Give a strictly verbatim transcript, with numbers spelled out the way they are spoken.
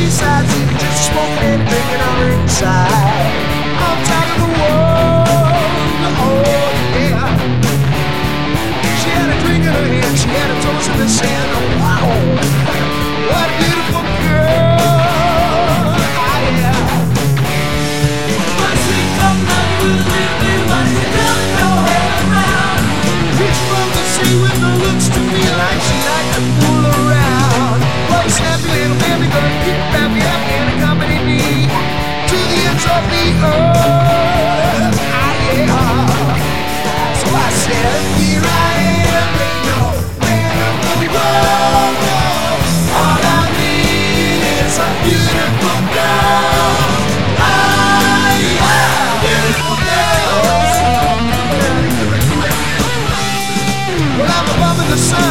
seaside city, just smoking and drinking on her inside. On top of the world, oh yeah. She had a drink in her hand, she had a toast in the sand. Oh wow, what a beautiful girl, ah yeah. Once we come out, we'll live in once you don't know her around. Reach from the sea with the looks to me like she liked to fool around. What a snappy little baby girl, keep happy, happy and accompany me to the ends of the earth, ah yeah. So I said, here I am, they know where the world goes. All I need is a beautiful girl, ah yeah, beautiful girl. Well, I'm above in the sun.